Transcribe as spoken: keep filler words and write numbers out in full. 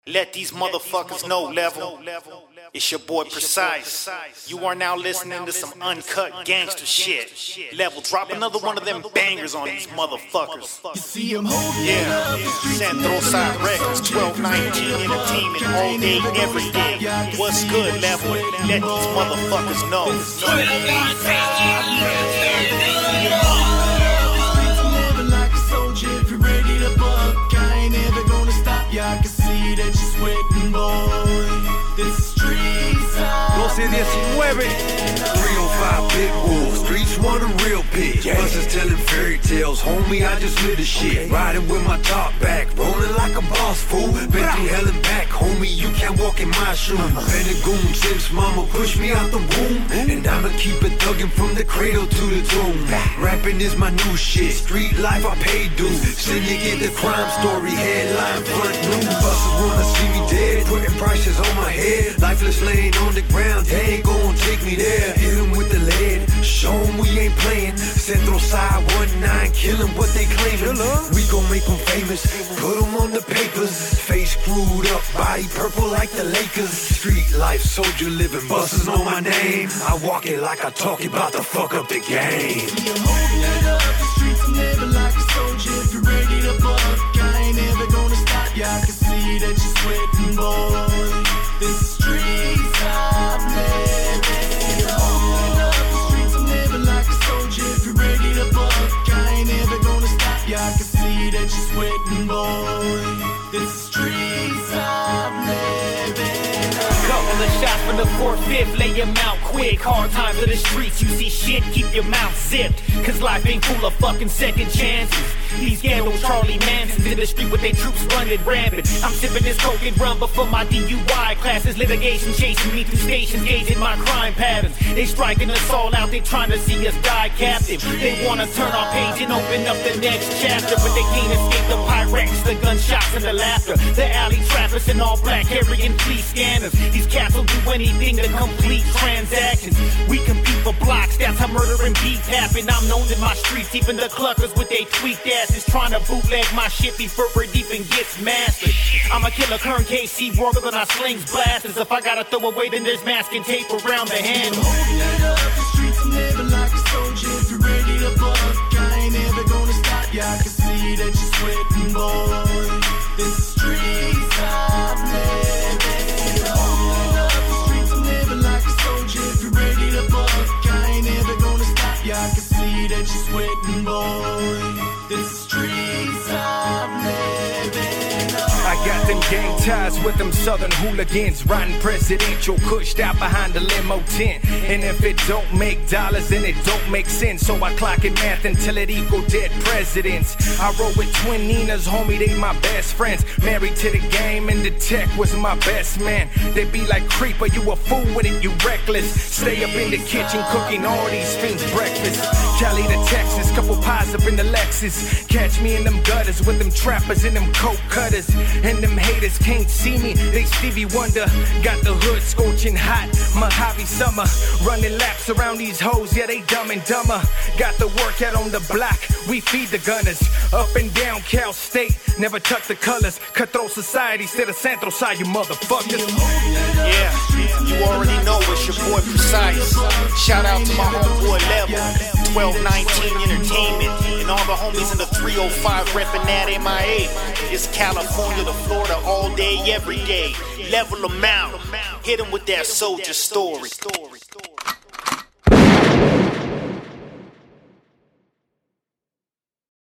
Let these motherfuckers know, Level. It's your boy Precise. You are now listening to some uncut gangster shit. Level, drop another one of them bangers on these motherfuckers. You see him holding Yeah, Central Side Records, twelve nineteen Entertainment, all day, every day. What's good, Level? Let these motherfuckers know. like a soldier. If you're ready to buck, I ain't ever gonna stop ya. I can see that you're sweating, boy. This is street side. doce diecinueve three oh five Big Wolf, streets want a real pitch. Buses telling fairy tales, homie, I just lit the shit. Riding with my top back, rolling like a boss fool. Bentley hell and back, homie, you can't walk in my shoes. Pentagoon since mama pushed me out the womb, and I'ma keep it thuggin' from the cradle to the tomb. Rapping is my new shit, street life I pay dues. Send you get the crime story, headline front news. Buses wanna see me dead, putting prices on my head. Lifeless laying on the ground, they ain't gon' take me there. Hit 'em with the lead, show 'em we ain't playing. Central Side one nine, killin' what they claimin'. We gon' make 'em famous, put 'em on the papers. Face screwed up, body purple like the Lakers. Street life, soldier living, buses know my name. I walk it like I talk it, bout to fuck up the game. See him holding it up, the streets are never like a soldier. If you're ready to buck, I ain't ever gonna stop ya. I can see that you're sweating, boy. This is street side living. See him holding it up, the streets are never like a soldier. If you're ready to buck, I ain't ever gonna stop ya. I can see that you're sweating, boy. This is street side living. Couple of shots from the fourth, fifth, lay them out quick. Hard times of the streets, you see shit, keep your mouth zipped. Cause life ain't full of fucking second chances. These ghetto Charlie Mansons in the street with their troops running rampant. I'm sipping this coke and rum before my D U I classes. Litigation chasing me through stations, gauging my crime patterns. They striking us all out, they trying to see us die captive. They wanna turn our page and open up the next chapter, but they can't escape the Pyrex, the gunshots and the laughter. The alley trappers in all black carrying police scanners. These cats will do anything to complete transactions. We compete for blocks, that's how murder and beef happen. I'm known in my streets, even the cluckers with they tweaked asses trying to bootleg my shit before it even gets mastered. I'm a killer, current K C worker than I slings blasters. If I gotta throw away, then there's masking tape around the handle. Holding it up, the streets are never like a soldier. If you're ready to buck, I ain't ever gonna stop ya. I can see that you're sweating, boy. This is street side living. Holding it up, the streets are never like a soldier. If you're ready to buck, I ain't ever gonna stop ya. I can see that you're sweating, boy. This is street side living. I got them gang ties with them southern hooligans, riding presidential, cushed out behind the limo tent. And if it don't make dollars, then it don't make sense. So I clock it math until it equal dead presidents. I roll with twin Ninas, homie, they my best friends. Married to the game and the tech was my best man. They be like, creeper, you a fool with it, you reckless. Stay up in the kitchen cooking all these fiends breakfast. Cali to Texas, couple pies up in the Lexus. Catch me in them gutters with them trappers and them coke cutters. And them haters can't see me, they Stevie Wonder. Got the hood scorching hot, Mojave summer. Running laps around these hoes, yeah, they dumb and dumber. Got the workout on the block, we feed the gunners. Up and down Cal State, never tuck the colors. Cutthroat society, instead of Central Side, you motherfuckers. Yeah, you already know it's your boy Precise. Shout out to my homeboy Level, twelve nineteen Entertainment, and all the homies in the three oh five reppin' that M I A. It's California to Florida all day, every day. Level them out, hit them with that soldier story.